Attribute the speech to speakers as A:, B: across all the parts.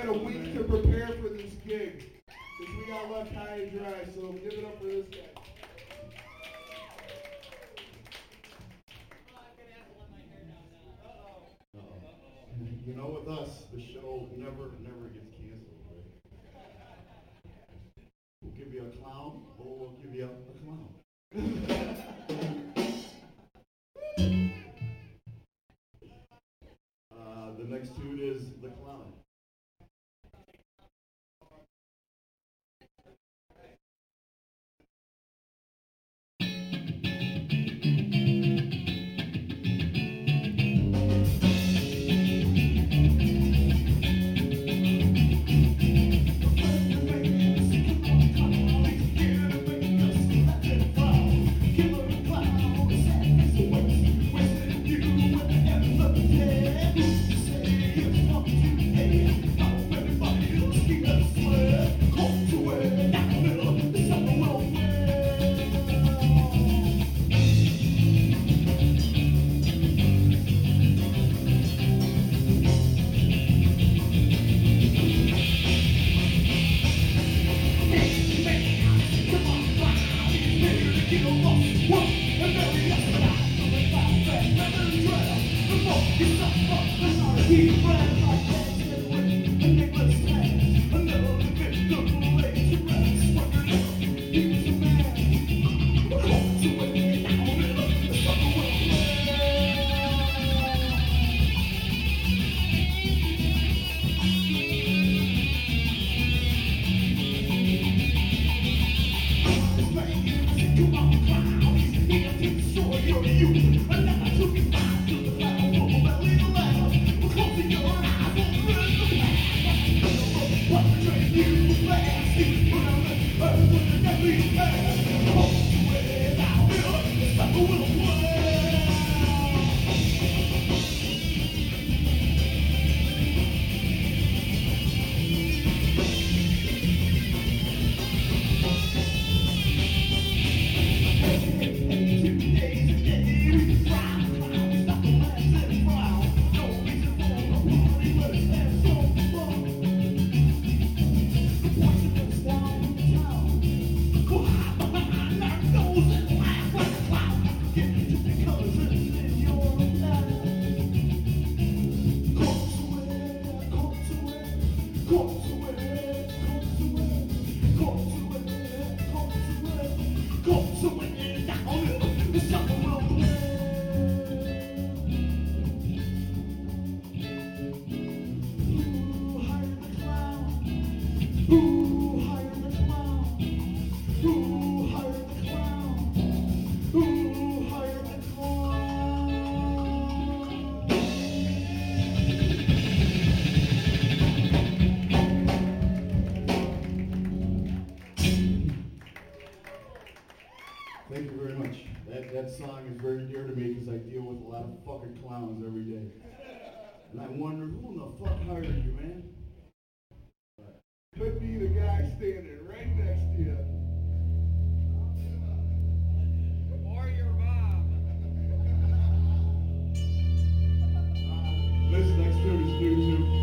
A: had a week to prepare for this gig. Because we got left high and dry, so give it up for this guy. You know, with us, the show never gets canceled, right? We'll give you a clown, or we'll give you a clown. The next tune is The Clown. Thank you very much. That song is very dear to me because I deal with a lot of fucking clowns every day. And I wonder, who in the fuck hired you, man? Could be the guy standing right next to you.
B: Or your mom.
A: This next tune is new too.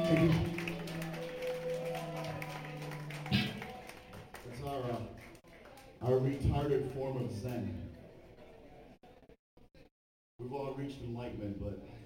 A: It's our retarded form of Zen. We've all reached enlightenment, but